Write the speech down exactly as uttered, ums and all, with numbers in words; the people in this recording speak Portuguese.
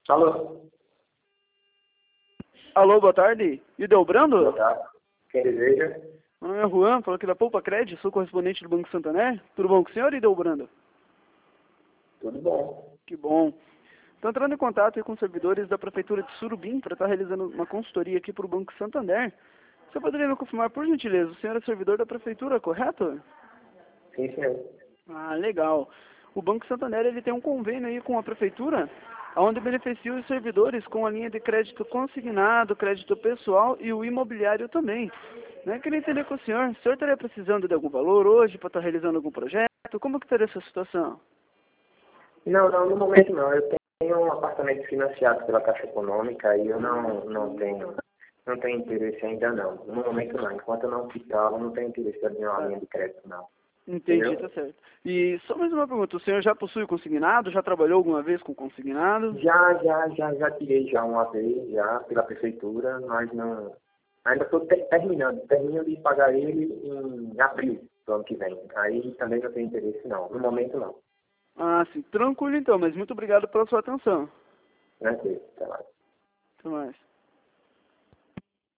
Alô? Alô, boa tarde. Ildebrando? Boa tarde. Quem deseja? Meu nome é Juan, falo aqui da Poupa Cred, sou correspondente do Banco Santander. Tudo bom com o senhor, Ildebrando? Tudo bom. Que bom. Estou entrando em contato aí com os servidores da Prefeitura de Surubim para estar realizando uma consultoria aqui para o Banco Santander. Você poderia me confirmar, por gentileza, o senhor é servidor da Prefeitura, correto? Sim, senhor. Ah, legal. O Banco Santander ele tem um convênio aí com a Prefeitura, onde beneficia os servidores com a linha de crédito consignado, crédito pessoal e o imobiliário também. Né? Queria entender com o senhor, o senhor estaria precisando de algum valor hoje para estar realizando algum projeto? Como que estaria essa situação? Não, não, no momento não. Eu tenho um apartamento financiado pela Caixa Econômica e eu não, não tenho não tenho interesse ainda não. No momento não. Enquanto eu não quitar, eu não tenho interesse em abrir uma linha de crédito, não. Entendi, Entendeu? tá certo. E só mais uma pergunta, o senhor já possui consignado? Já trabalhou alguma vez com consignado? Já, já, já, já tirei já uma vez, já, pela Prefeitura, mas não... Ainda estou terminando. Termino de pagar ele em abril do ano que vem. Aí também não tenho interesse não. No momento não. Ah, sim. Tranquilo então, mas muito obrigado pela sua atenção. Não é isso. Tá lá. Até mais.